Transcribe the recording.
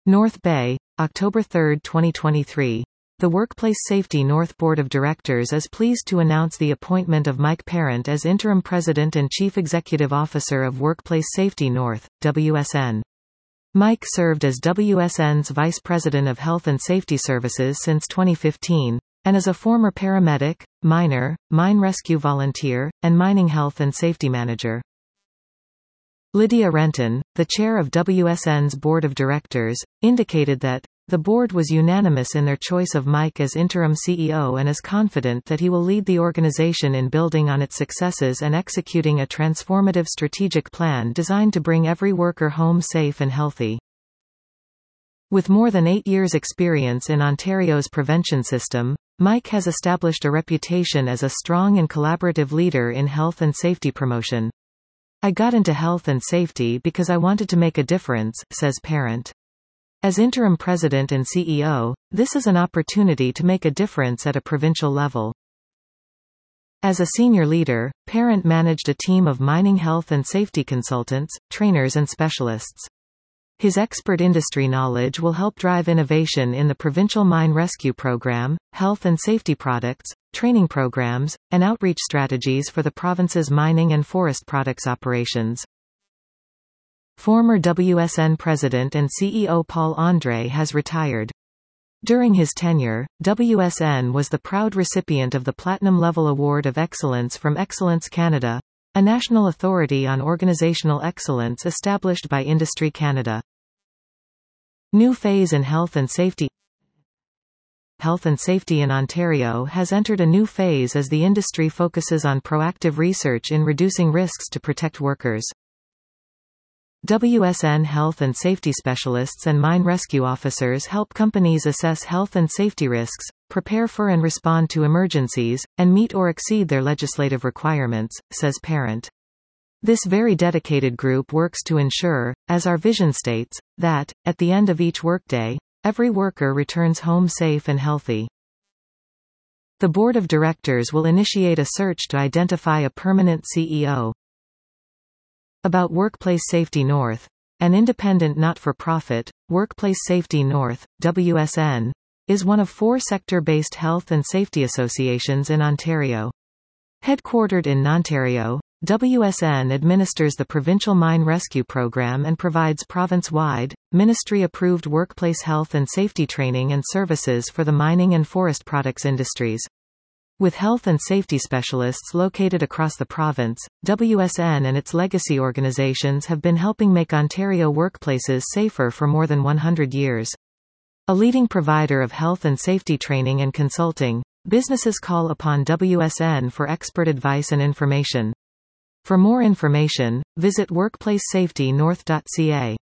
North Bay, October 3, 2023. The Workplace Safety North Board of Directors is pleased to announce the appointment of Mike Parent as Interim President and Chief Executive Officer of Workplace Safety North, WSN. Mike served as WSN's Vice President of Health and Safety Services since 2015, and is a former paramedic, miner, mine rescue volunteer, and mining health and safety manager. Lydia Renton, the chair of WSN's Board of Directors, indicated that the board was unanimous in their choice of Mike as interim CEO and is confident that he will lead the organization in building on its successes and executing a transformative strategic plan designed to bring every worker home safe and healthy. With more than 8 years' experience in Ontario's prevention system, Mike has established a reputation as a strong and collaborative leader in health and safety promotion. "I got into health and safety because I wanted to make a difference," says Parent. As interim president and CEO, this is an opportunity to make a difference at a provincial level. As a senior leader, Parent managed a team of mining health and safety consultants, trainers and specialists. His expert industry knowledge will help drive innovation in the provincial mine rescue program, health and safety products, training programs, and outreach strategies for the province's mining and forest products operations. Former WSN President and CEO Paul Andre has retired. During his tenure, WSN was the proud recipient of the Platinum Level Award of Excellence from Excellence Canada, a national authority on organizational excellence established by Industry Canada. New phase in health and safety. Health and safety in Ontario has entered a new phase as the industry focuses on proactive research in reducing risks to protect workers. WSN health and safety specialists and mine rescue officers help companies assess health and safety risks, prepare for and respond to emergencies, and meet or exceed their legislative requirements, says Parent. This very dedicated group works to ensure, as our vision states, that, at the end of each workday, every worker returns home safe and healthy. The Board of Directors will initiate a search to identify a permanent CEO. About Workplace Safety North. An independent not-for-profit, Workplace Safety North, WSN, is one of 4 sector-based health and safety associations in Ontario. Headquartered in Ontario, WSN administers the provincial mine rescue program and provides province-wide, ministry-approved workplace health and safety training and services for the mining and forest products industries. With health and safety specialists located across the province, WSN and its legacy organizations have been helping make Ontario workplaces safer for more than 100 years. A leading provider of health and safety training and consulting, businesses call upon WSN for expert advice and information. For more information, visit workplacesafetynorth.ca.